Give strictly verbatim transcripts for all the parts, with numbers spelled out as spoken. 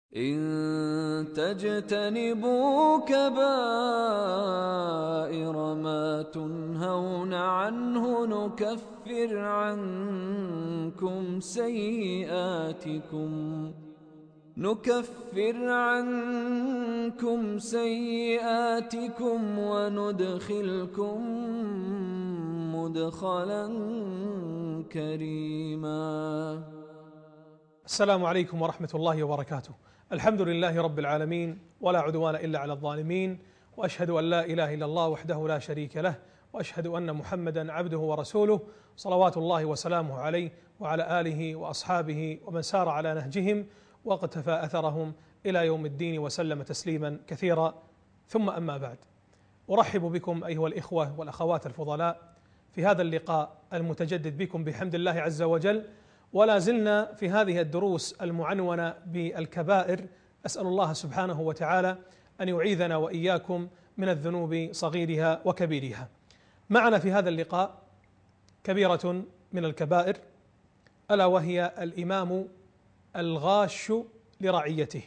إن تجتنبوا كبائر ما تنهون عنه نكفر عنكم سيئاتكم نكفر عنكم سيئاتكم وندخلكم مدخلا كريما. السلام عليكم ورحمة الله وبركاته. الحمد لله رب العالمين، ولا عدوان إلا على الظالمين، وأشهد أن لا إله إلا الله وحده لا شريك له، وأشهد أن محمدا عبده ورسوله صلوات الله وسلامه عليه وعلى آله وأصحابه ومن سار على نهجهم واقتفى أثرهم إلى يوم الدين وسلم تسليما كثيرا. ثم أما بعد، أرحب بكم أيها الإخوة والأخوات الفضلاء في هذا اللقاء المتجدد بكم بحمد الله عز وجل، ولا زلنا في هذه الدروس المعنونة بالكبائر. أسأل الله سبحانه وتعالى أن يعيذنا وإياكم من الذنوب صغيرها وكبيرها. معنا في هذا اللقاء كبيرة من الكبائر، ألا وهي الإمام الغاش لرعيته.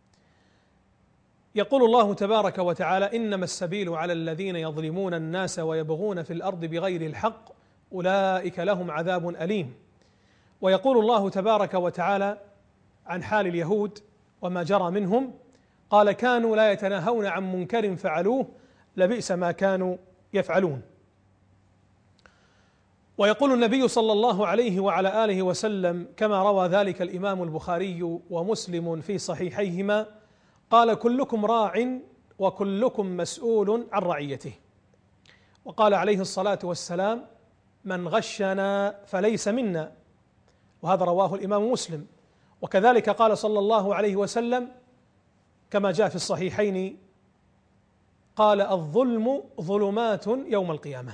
يقول الله تبارك وتعالى: إنما السبيل على الذين يظلمون الناس ويبغون في الأرض بغير الحق أولئك لهم عذاب أليم. ويقول الله تبارك وتعالى عن حال اليهود وما جرى منهم: قال كانوا لا يتناهون عن منكر فعلوه لبئس ما كانوا يفعلون. ويقول النبي صلى الله عليه وعلى آله وسلم كما روى ذلك الإمام البخاري ومسلم في صحيحيهما: قال كلكم راع وكلكم مسؤول عن رعيته. وقال عليه الصلاة والسلام: من غشنا فليس منا. وهذا رواه الإمام مسلم. وكذلك قال صلى الله عليه وسلم كما جاء في الصحيحين: قال الظلم ظلمات يوم القيامة.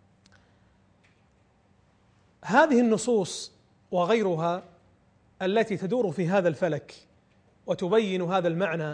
هذه النصوص وغيرها التي تدور في هذا الفلك وتبين هذا المعنى،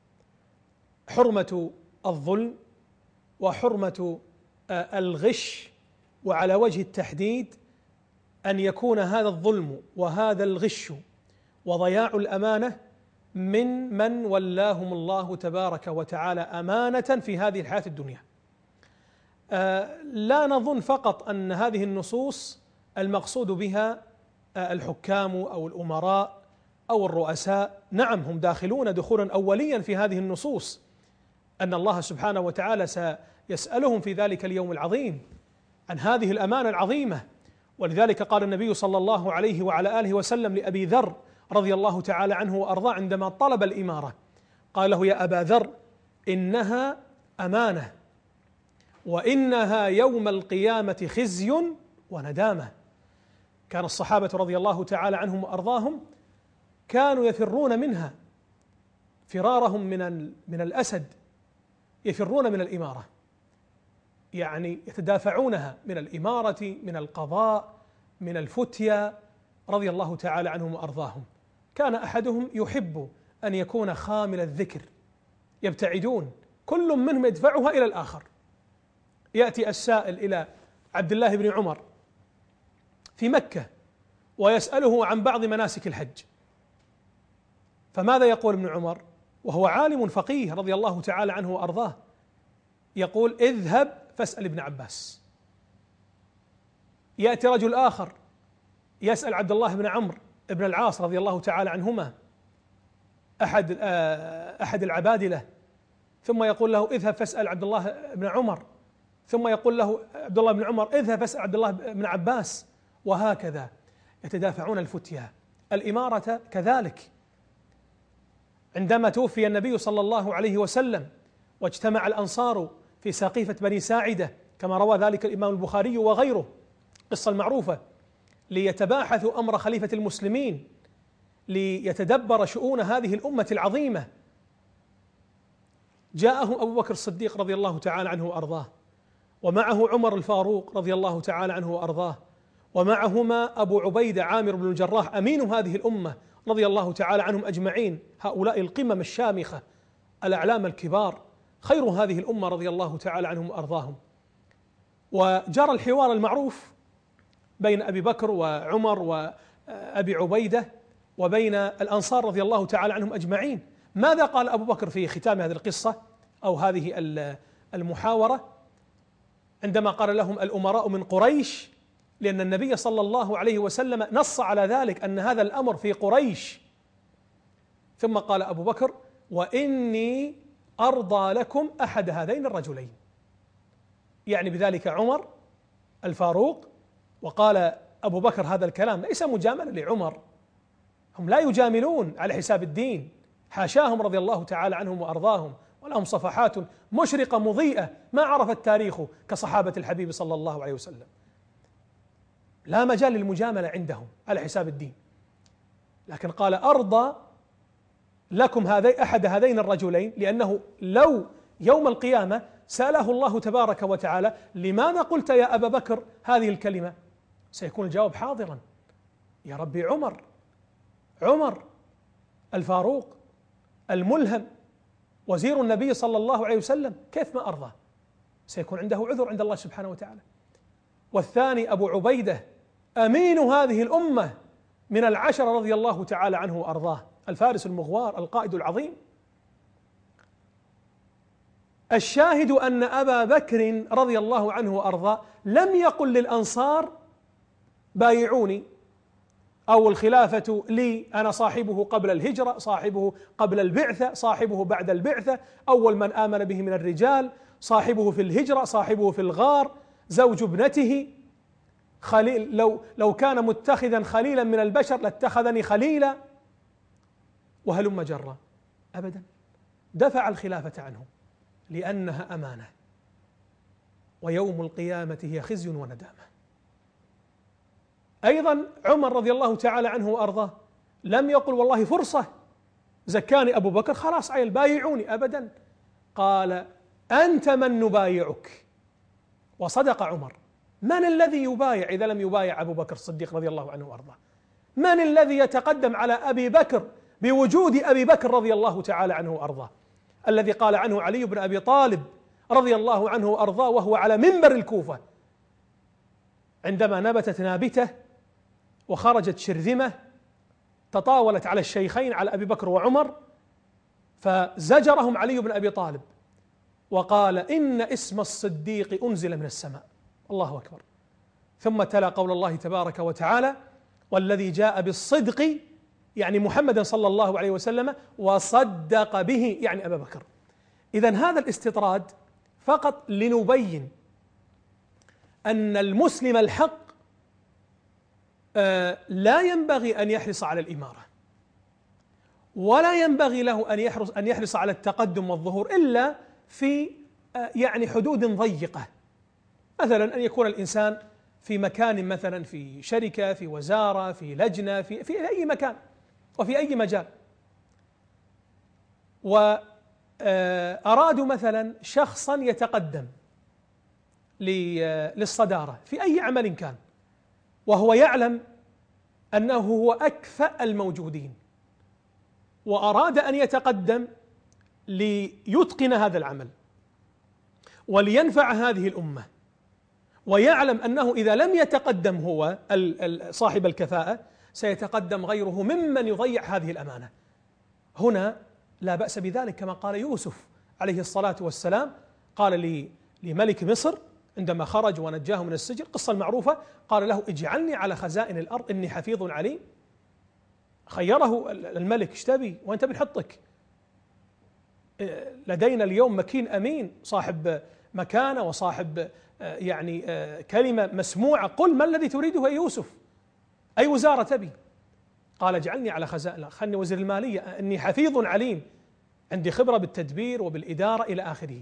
حرمة الظلم وحرمة الغش، وعلى وجه التحديد أن يكون هذا الظلم وهذا الغش وضياع الأمانة من من ولاهم الله تبارك وتعالى أمانة في هذه الحياة الدنيا. آه لا نظن فقط أن هذه النصوص المقصود بها آه الحكام أو الأمراء أو الرؤساء، نعم هم داخلون دخولا أوليا في هذه النصوص، أن الله سبحانه وتعالى سيسألهم في ذلك اليوم العظيم عن هذه الأمانة العظيمة. ولذلك قال النبي صلى الله عليه وعلى آله وسلم لأبي ذر رضي الله تعالى عنه وأرضاه عندما طلب الإمارة، قال له: يا أبا ذر إنها أمانة وإنها يوم القيامة خزي وندامة. كان الصحابة رضي الله تعالى عنهم وأرضاهم كانوا يفرون منها فرارهم من من الأسد، يفرون من الإمارة، يعني يتدافعونها من الإمارة، من القضاء، من الفتيا، رضي الله تعالى عنهم وأرضاهم. كان أحدهم يحب أن يكون خامل الذكر، يبتعدون كل منهم يدفعها إلى الآخر. يأتي السائل إلى عبد الله بن عمر في مكة ويسأله عن بعض مناسك الحج، فماذا يقول ابن عمر وهو عالم فقيه رضي الله تعالى عنه وأرضاه؟ يقول: اذهب فاسأل ابن عباس. يأتي رجل آخر يسأل عبد الله بن عمرو بن العاص رضي الله تعالى عنهما، أحد أحد العبادلة، ثم يقول له: اذهب فاسأل عبد الله بن عمر، ثم يقول له عبد الله بن عمر: اذهب فاسأل عبد الله بن عباس، وهكذا يتدافعون الفتيا. الإمارة كذلك. عندما توفي النبي صلى الله عليه وسلم واجتمع الأنصار في سقيفة بني ساعدة كما روى ذلك الإمام البخاري وغيره، قصة المعروفة، ليتباحثوا أمر خليفة المسلمين، ليتدبر شؤون هذه الأمة العظيمة، جاءه أبو بكر الصديق رضي الله تعالى عنه وأرضاه، ومعه عمر الفاروق رضي الله تعالى عنه وأرضاه، ومعهما أبو عبيدة عامر بن الجراح أمين هذه الأمة رضي الله تعالى عنهم أجمعين. هؤلاء القمم الشامخة الأعلام الكبار، خير هذه الأمة رضي الله تعالى عنهم وأرضاهم. وجرى الحوار المعروف بين أبي بكر وعمر وأبي عبيدة وبين الأنصار رضي الله تعالى عنهم أجمعين. ماذا قال أبو بكر في ختام هذه القصة أو هذه المحاورة عندما قال لهم الأمراء من قريش؟ لأن النبي صلى الله عليه وسلم نص على ذلك أن هذا الأمر في قريش. ثم قال أبو بكر: وإني أرضى لكم أحد هذين الرجلين، يعني بذلك عمر الفاروق. وقال أبو بكر هذا الكلام ليس مجاملة لعمر، هم لا يجاملون على حساب الدين، حاشاهم رضي الله تعالى عنهم وأرضاهم، ولهم صفحات مشرقة مضيئة ما عرف التاريخ كصحابة الحبيب صلى الله عليه وسلم، لا مجال للمجاملة عندهم على حساب الدين. لكن قال: أرضى لكم هذي أحد هذين الرجلين، لأنه لو يوم القيامة سأله الله تبارك وتعالى: لماذا قلت يا أبا بكر هذه الكلمة؟ سيكون الجواب حاضرا: يا ربي عمر، عمر الفاروق الملهم وزير النبي صلى الله عليه وسلم، كيف ما أرضى؟ سيكون عنده عذر عند الله سبحانه وتعالى. والثاني أبو عبيدة أمين هذه الأمة من العشرة رضي الله تعالى عنه وأرضاه، الفارس المغوار القائد العظيم. الشاهد أن أبا بكر رضي الله عنه وأرضاه لم يقل للأنصار: بايعوني، أو الخلافة لي، أنا صاحبه قبل الهجرة، صاحبه قبل البعثة، صاحبه بعد البعثة، أول من آمن به من الرجال، صاحبه في الهجرة، صاحبه في الغار، زوج ابنته، خليل، لو لو كان متخذا خليلا من البشر لاتخذني خليلا، وهلم جرا. أبدا، دفع الخلافة عنه لأنها أمانة، ويوم القيامة هي خزي وندامة. أيضا عمر رضي الله تعالى عنه وأرضاه لم يقل: والله فرصة زكاني أبو بكر خلاص عيل بايعوني، أبدا، قال: أنت من نبايعك. وصدق عمر. من الذي يبايع إذا لم يبايع أبو بكر الصديق رضي الله عنه وأرضاه؟ من الذي يتقدم على أبي بكر بوجود أبي بكر رضي الله تعالى عنه وأرضاه، الذي قال عنه علي بن أبي طالب رضي الله عنه وأرضاه وهو على منبر الكوفة عندما نبتت نابته وخرجت شرذمة تطاولت على الشيخين، على أبي بكر وعمر، فزجرهم علي بن أبي طالب وقال: إن اسم الصديق أنزل من السماء. الله أكبر. ثم تلا قول الله تبارك وتعالى: والذي جاء بالصدق، يعني محمد صلى الله عليه وسلم، وصدق به، يعني أبا بكر. إذن هذا الاستطراد فقط لنبين أن المسلم الحق لا ينبغي أن يحرص على الإمارة، ولا ينبغي له أن يحرص أن يحرص على التقدم والظهور إلا في يعني حدود ضيقة. مثلا أن يكون الإنسان في مكان، مثلا في شركة، في وزارة، في لجنة، في في أي مكان وفي أي مجال، وأرادوا مثلا شخصا يتقدم للصدارة في أي عمل كان، وهو يعلم أنه هو أكفأ الموجودين، وأراد أن يتقدم ليتقن هذا العمل ولينفع هذه الأمة، ويعلم أنه إذا لم يتقدم هو صاحب الكفاءة سيتقدم غيره ممن يضيع هذه الأمانة. هنا لا بأس بذلك، كما قال يوسف عليه الصلاة والسلام، قال لملك مصر عندما خرج ونجاه من السجن، القصة المعروفة، قال له: اجعلني على خزائن الأرض إني حفيظ عليم. خيره الملك: ايش تبي وأنت بنحطك؟ لدينا اليوم مكين أمين صاحب مكانة وصاحب يعني كلمة مسموعة، قل ما الذي تريده يا يوسف؟ أي وزارة تبي؟ قال: اجعلني على خزائن، خلني وزير المالية، إني حفيظ عليم، عندي خبرة بالتدبير وبالإدارة إلى آخره.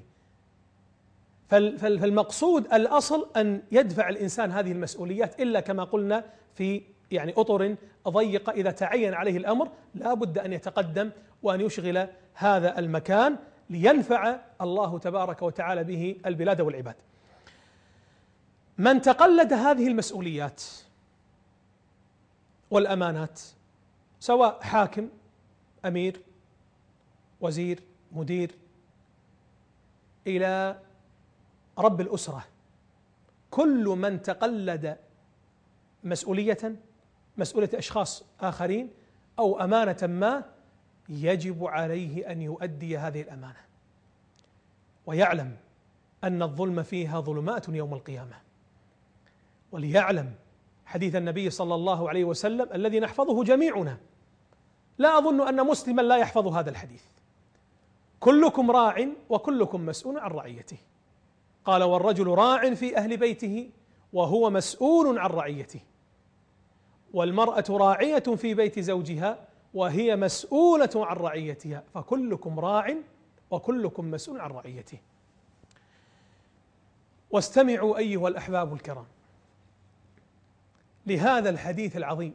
فالمقصود الأصل أن يدفع الإنسان هذه المسؤوليات، إلا كما قلنا في يعني أطر ضيقة، إذا تعين عليه الأمر لا بد أن يتقدم وأن يشغل هذا المكان لينفع الله تبارك وتعالى به البلاد والعباد. من تقلد هذه المسؤوليات والأمانات، سواء حاكم، أمير، وزير، مدير، إلى رب الأسرة، كل من تقلد مسؤولية مسؤولية أشخاص آخرين، أو أمانة ما يجب عليه أن يؤدي هذه الأمانة، ويعلم أن الظلم فيها ظلمات يوم القيامة، وليعلم حديث النبي صلى الله عليه وسلم الذي نحفظه جميعنا، لا أظن أن مسلما لا يحفظ هذا الحديث: كلكم راع وكلكم مسؤول عن رعيته. قال: والرجل راع في أهل بيته وهو مسؤول عن رعيته، والمرأة راعية في بيت زوجها وهي مسؤولة عن رعيتها، فكلكم راع وكلكم مسؤول عن رعيته. واستمعوا أيها الأحباب الكرام لهذا الحديث العظيم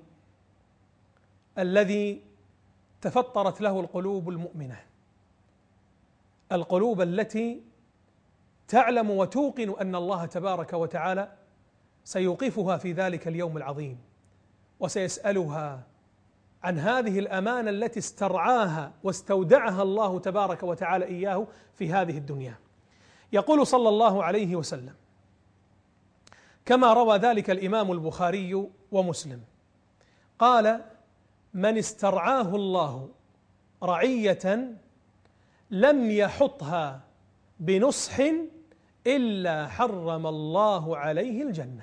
الذي تفطرت له القلوب المؤمنة، القلوب التي تعلم وتوقن أن الله تبارك وتعالى سيوقفها في ذلك اليوم العظيم، وسيسألها عن هذه الأمانة التي استرعاها واستودعها الله تبارك وتعالى إياه في هذه الدنيا. يقول صلى الله عليه وسلم كما روى ذلك الإمام البخاري ومسلم، قال: من استرعاه الله رعية لم يحطها بنصح إلا حرم الله عليه الجنة.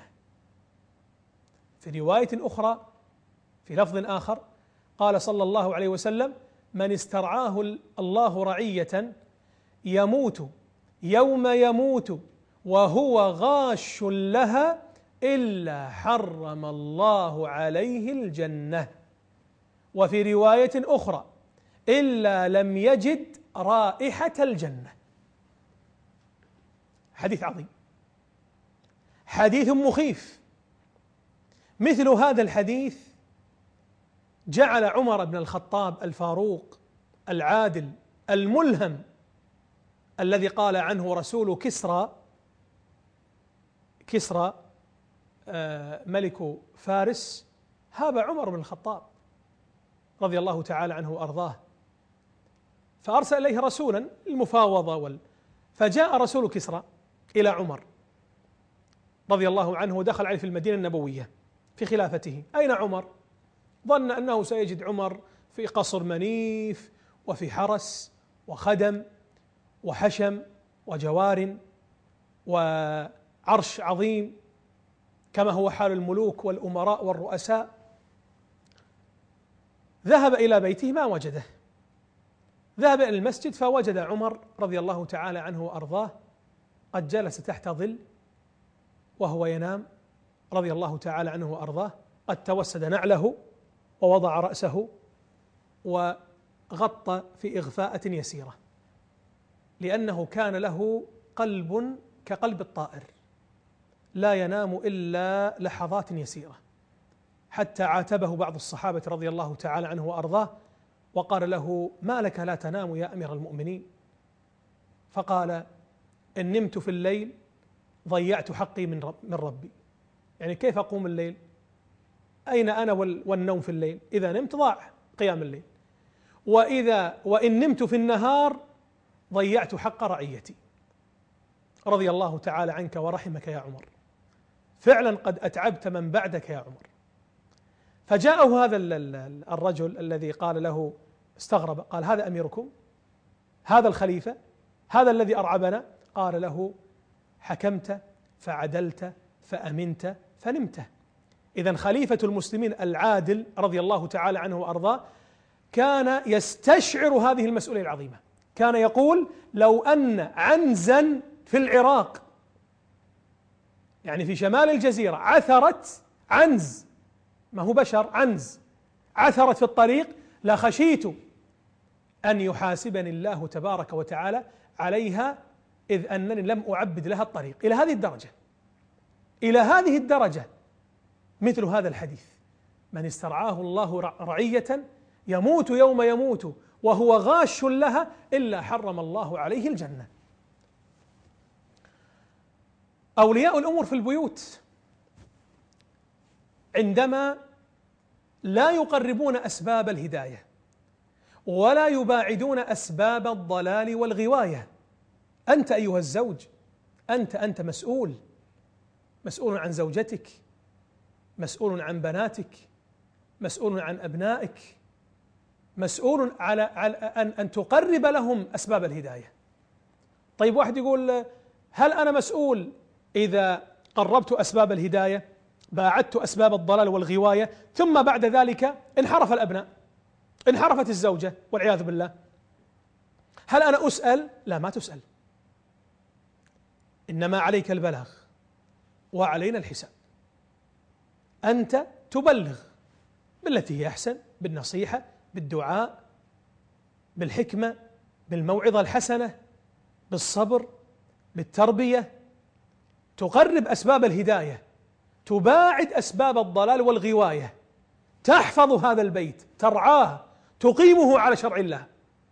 في رواية أخرى في لفظ آخر قال صلى الله عليه وسلم: من استرعاه الله رعية يموت يوم يموت وهو غاش لها إلا حرم الله عليه الجنة. وفي رواية أخرى: إلا لم يجد رائحة الجنة. حديث عظيم، حديث مخيف. مثل هذا الحديث جعل عمر بن الخطاب الفاروق العادل الملهم الذي قال عنه رسول كسرى كسرى ملك فارس: هاب عمر بن الخطاب رضي الله تعالى عنه وأرضاه، فأرسل إليه رسولا المفاوضة وال... فجاء رسول كسرى إلى عمر رضي الله عنه ودخل عليه في المدينة النبوية في خلافته. أين عمر؟ ظن أنه سيجد عمر في قصر منيف وفي حرس وخدم وحشم وجوار وعرش عظيم كما هو حال الملوك والأمراء والرؤساء. ذهب إلى بيته ما وجده، ذهب إلى المسجد فوجد عمر رضي الله تعالى عنه وأرضاه قد جلس تحت ظل وهو ينام رضي الله تعالى عنه وأرضاه، قد توسد نعله ووضع رأسه وغطى في إغفاءة يسيرة، لأنه كان له قلب كقلب الطائر لا ينام إلا لحظات يسيرة، حتى عاتبه بعض الصحابة رضي الله تعالى عنه وأرضاه وقال له: ما لك لا تنام يا أمير المؤمنين؟ فقال: إن نمت في الليل ضيعت حقي من رب من ربي. يعني كيف أقوم الليل؟ أين أنا والنوم في الليل؟ إذا نمت ضاع قيام الليل، وإذا وإن نمت في النهار ضيعت حق رعيتي. رضي الله تعالى عنك ورحمك يا عمر، فعلا قد أتعبت من بعدك يا عمر. فجاءه هذا الرجل الذي قال له، استغرب، قال: هذا أميركم؟ هذا الخليفة؟ هذا الذي أرعبنا؟ قال له: حكمت فعدلت فأمنت فنمت. إذن خليفة المسلمين العادل رضي الله تعالى عنه وأرضاه كان يستشعر هذه المسؤولية العظيمة، كان يقول: لو أن عنزا في العراق، يعني في شمال الجزيرة، عثرت، عنز ما هو بشر، عنز عثرت في الطريق، لخشيت أن يحاسبني الله تبارك وتعالى عليها، إذ أنني لم أعبد لها الطريق. إلى هذه الدرجة، إلى هذه الدرجة مثل هذا الحديث: من استرعاه الله رعية يموت يوم يموت وهو غاش لها إلا حرم الله عليه الجنة. أولياء الأمور في البيوت عندما لا يقربون أسباب الهداية ولا يباعدون أسباب الضلال والغواية، أنت أيها الزوج، أنت أنت مسؤول، مسؤول عن زوجتك، مسؤول عن بناتك، مسؤول عن أبنائك، مسؤول على, على أن, أن تقرب لهم أسباب الهداية. طيب واحد يقول هل أنا مسؤول إذا قربت أسباب الهداية باعدت أسباب الضلال والغواية ثم بعد ذلك انحرف الأبناء، انحرفت الزوجة والعياذ بالله، هل أنا أسأل؟ لا، ما تسأل، إنما عليك البلاغ وعلينا الحساب. أنت تبلغ بالتي هي أحسن، بالنصيحة، بالدعاء، بالحكمة، بالموعظة الحسنة، بالصبر، بالتربية، تقرب أسباب الهداية، تباعد أسباب الضلال والغواية، تحفظ هذا البيت، ترعاه، تقيمه على شرع الله.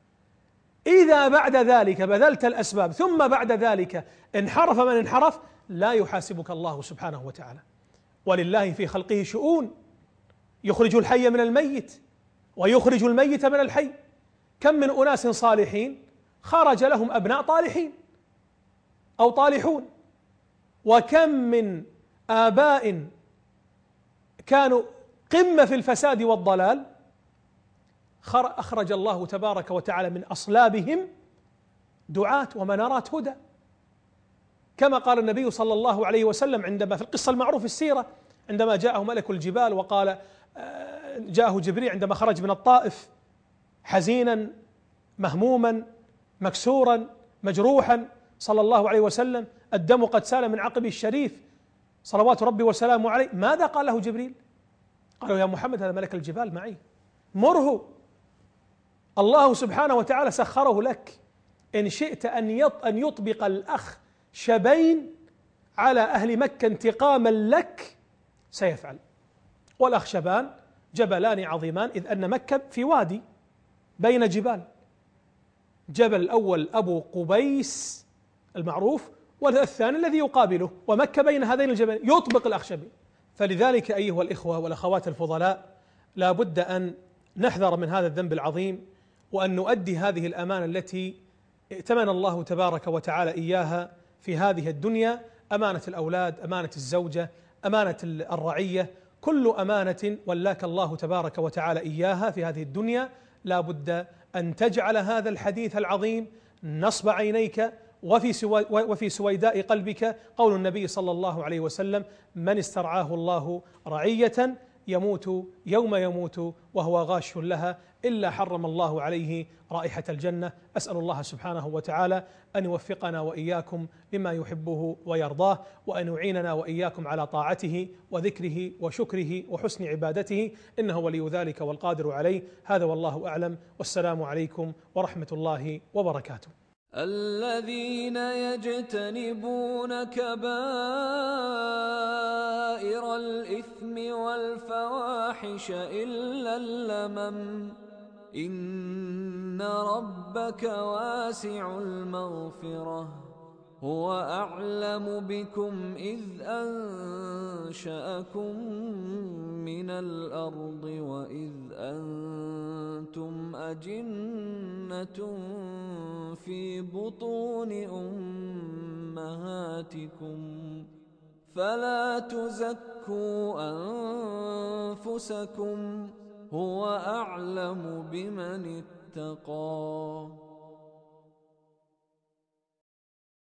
إذا بعد ذلك بذلت الأسباب ثم بعد ذلك انحرف من انحرف لا يحاسبك الله سبحانه وتعالى. ولله في خلقه شؤون، يخرج الحي من الميت ويخرج الميت من الحي. كم من أناس صالحين خرج لهم أبناء طالحين أو طالحون، وكم من آباء كانوا قمة في الفساد والضلال أخرج الله تبارك وتعالى من أصلابهم دعاة ومنارات هدى، كما قال النبي صلى الله عليه وسلم عندما في القصة المعروف السيرة عندما جاءه ملك الجبال وقال جاءه جبريل عندما خرج من الطائف حزينا مهموما مكسورا مجروحا صلى الله عليه وسلم، الدم قد سال من عقبه الشريف صلوات ربي وسلامه عليه. ماذا قال له جبريل؟ قالوا يا محمد هذا ملك الجبال معي، مره، الله سبحانه وتعالى سخره لك، إن شئت أن يطبق الأخ شبين على أهل مكة انتقاما لك سيفعل. والأخشبان جبلان عظيمان، إذ أن مكة في وادي بين جبال، جبل الأول أبو قبيس المعروف والثاني الذي يقابله، ومكة بين هذين الجبلين، يطبق الأخشبين. فلذلك أيها الإخوة والأخوات الفضلاء لا بد أن نحذر من هذا الذنب العظيم، وأن نؤدي هذه الأمانة التي ائتمن الله تبارك وتعالى إياها في هذه الدنيا، أمانة الأولاد، أمانة الزوجة، أمانة الرعية، كل أمانة ولاك الله تبارك وتعالى إياها في هذه الدنيا لا بد أن تجعل هذا الحديث العظيم نصب عينيك وفي سوي وفي سويداء قلبك قول النبي صلى الله عليه وسلم: من استرعاه الله رعية يموت يوم يموت وهو غاش لها إلا حرم الله عليه رائحة الجنة. أسأل الله سبحانه وتعالى أن يوفقنا وإياكم لما يحبه ويرضاه، وأن يعيننا وإياكم على طاعته وذكره وشكره وحسن عبادته، إنه ولي ذلك والقادر عليه. هذا والله أعلم، والسلام عليكم ورحمة الله وبركاته. الذين يجتنبون كبائر الإثم والفواحش إلا اللمم إن ربك واسع المغفرة هو أعلم بكم إذ أنشأكم من الأرض وإذ أنتم أجنة في بطون أمهاتكم فلا تزكوا أنفسكم هو أعلم بمن اتقى